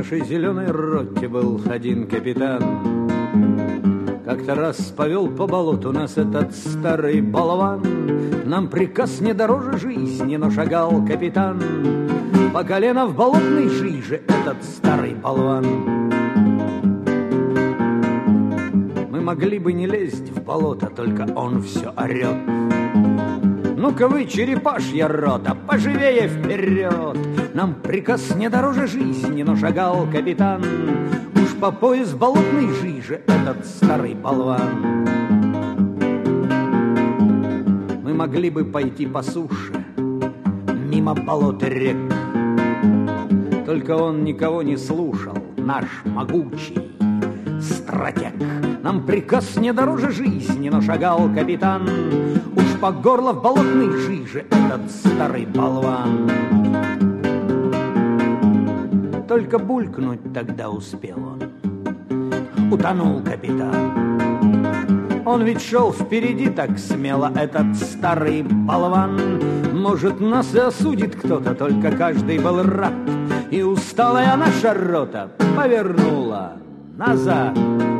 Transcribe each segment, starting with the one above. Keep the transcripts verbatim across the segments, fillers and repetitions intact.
нашей зеленой роте был один капитан. Как-то раз повел по болоту нас этот старый болван. Нам приказ не дороже жизни, но шагал капитан по колено в болотной жиже этот старый болван. Мы могли бы не лезть в болото, только он все орет: ну-ка вы, черепашья рота, поживее вперед! Нам приказ не дороже жизни, но шагал капитан уж по пояс болотной жиже этот старый болван. Мы могли бы пойти по суше, мимо болот и рек, только он никого не слушал, наш могучий стратег. Нам приказ не дороже жизни, но шагал капитан уж по горло в болотной жиже этот старый болван. Только булькнуть тогда успел он, утонул капитан. Он ведь шел впереди так смело, этот старый болван. Может, нас и осудит кто-то, только каждый был рад. И усталая наша рота повернула назад.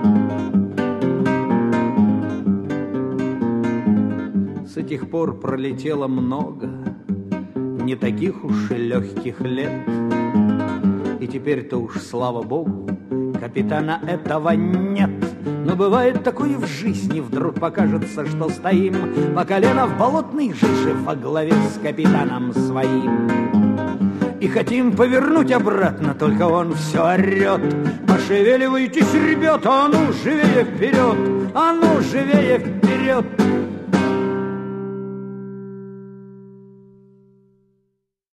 С этих пор пролетело много не таких уж и легких лет. И теперь-то уж, слава богу, капитана этого нет. Но бывает такое в жизни, вдруг покажется, что стоим по колено в болотной жиже во главе с капитаном своим. И хотим повернуть обратно, только он все орет: пошевеливайтесь, ребята, а ну живее вперед, а ну живее вперед.